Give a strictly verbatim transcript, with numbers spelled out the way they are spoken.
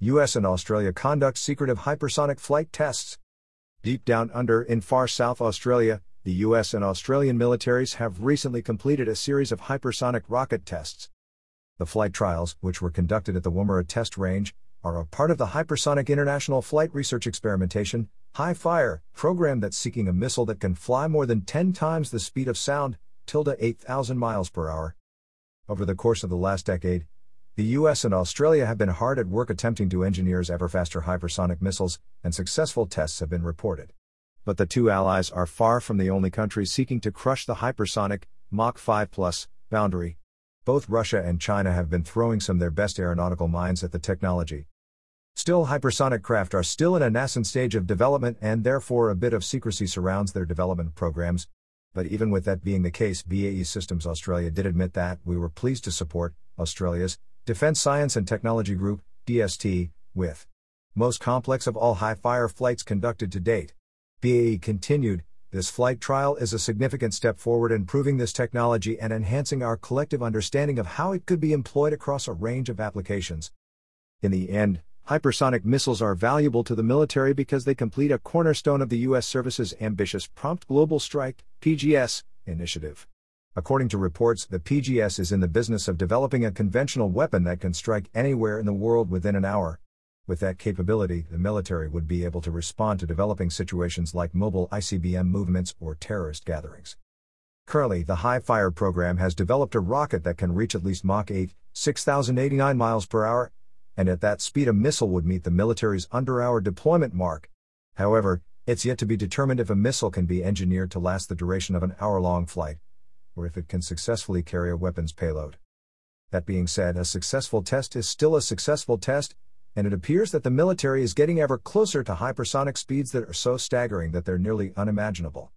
U S and Australia conduct secretive hypersonic flight tests. Deep down under in far South Australia, the U S and Australian militaries have recently completed a series of hypersonic rocket tests. The flight trials, which were conducted at the Woomera Test Range, are a part of the Hypersonic International Flight Research Experimentation (HIFIRE) program that's seeking a missile that can fly more than ten times the speed of sound, tilde eight thousand miles per hour. Over the course of the last decade, the U S and Australia have been hard at work attempting to engineer ever faster hypersonic missiles, and successful tests have been reported. But the two allies are far from the only countries seeking to crush the hypersonic, Mach five plus, boundary. Both Russia and China have been throwing some of their best aeronautical minds at the technology. Still, hypersonic craft are still in a nascent stage of development, and therefore a bit of secrecy surrounds their development programs. But even with that being the case, B A E Systems Australia did admit that we were pleased to support Australia's Defence Science and Technology Group, D S T, with most complex of all HIFIRE flights conducted to date. B A E continued, "This flight trial is a significant step forward in proving this technology and enhancing our collective understanding of how it could be employed across a range of applications." In the end, hypersonic missiles are valuable to the military because they complete a cornerstone of the U S service's ambitious Prompt Global Strike (P G S) initiative. According to reports, the P G S is in the business of developing a conventional weapon that can strike anywhere in the world within an hour. With that capability, the military would be able to respond to developing situations like mobile I C B M movements or terrorist gatherings. Currently, the HIFIRE program has developed a rocket that can reach at least Mach eight, six thousand eighty-nine miles per hour, and at that speed a missile would meet the military's under-hour deployment mark. However, it's yet to be determined if a missile can be engineered to last the duration of an hour-long flight, or if it can successfully carry a weapons payload. That being said, a successful test is still a successful test, and it appears that the military is getting ever closer to hypersonic speeds that are so staggering that they're nearly unimaginable.